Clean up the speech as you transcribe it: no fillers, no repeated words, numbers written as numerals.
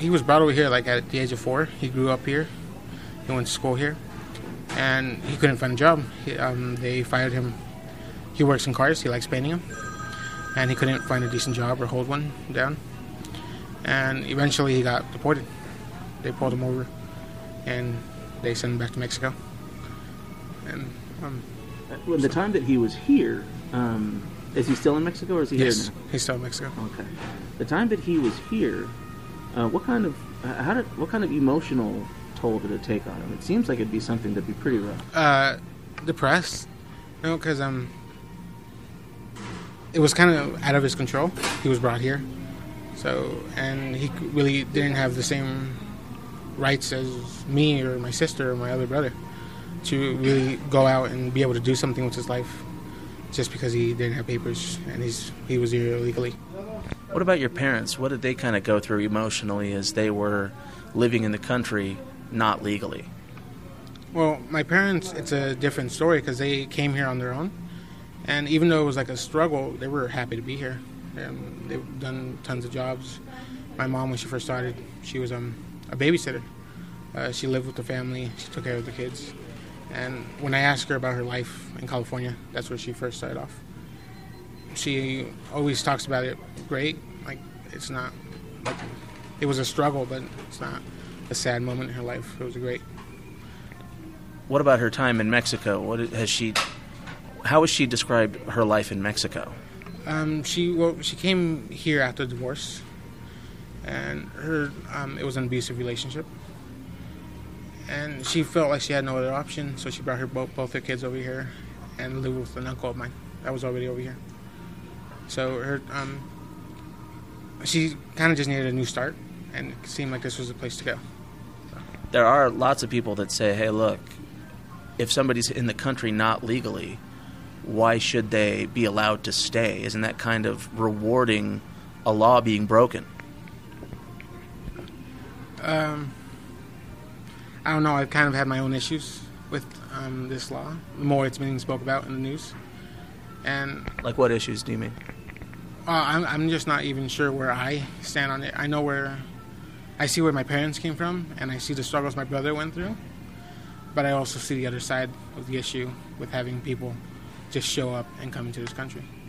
he was brought over here like at the age of 4. He grew up here. He went to school here, and he couldn't find a job. They fired him. He works in cars. He likes painting them, and he couldn't find a decent job or hold one down. And eventually, he got deported. They pulled him over, and they sent him back to Mexico. And well, the time that he was here, is he still in Mexico, or is he here now? He's still in Mexico. Okay. The time that he was here, what kind of emotional toll did it take on him? It seems like it'd be something that'd be pretty rough. Depressed, because it was kind of out of his control. He was brought here, and he really didn't have the same rights as me or my sister or my other brother to really go out and be able to do something with his life, just because he didn't have papers and he was here illegally. What about your parents? What did they kind of go through emotionally as they were living in the country not legally? Well, my parents, it's a different story because they came here on their own. And even though it was like a struggle, they were happy to be here. They've done tons of jobs. My mom, when she first started, she was a babysitter. She lived with the family. She took care of the kids. And when I asked her about her life in California, that's where she first started off. She always talks about it great. Like, it's not, like, it was a struggle, but it's not a sad moment in her life. It was great. What about her time in Mexico? How has she described her life in Mexico? She came here after divorce, and it was an abusive relationship. And she felt like she had no other option, so she brought both her kids over here and lived with an uncle of mine that was already over here. So she kind of just needed a new start, and it seemed like this was the place to go. There are lots of people that say, hey, look, if somebody's in the country not legally, why should they be allowed to stay? Isn't that kind of rewarding a law being broken? I don't know. I've kind of had my own issues with this law. The more it's being spoke about in the news. And like what issues do you mean? I'm just not even sure where I stand on it. I see where my parents came from, and I see the struggles my brother went through. But I also see the other side of the issue with having people just show up and come into this country.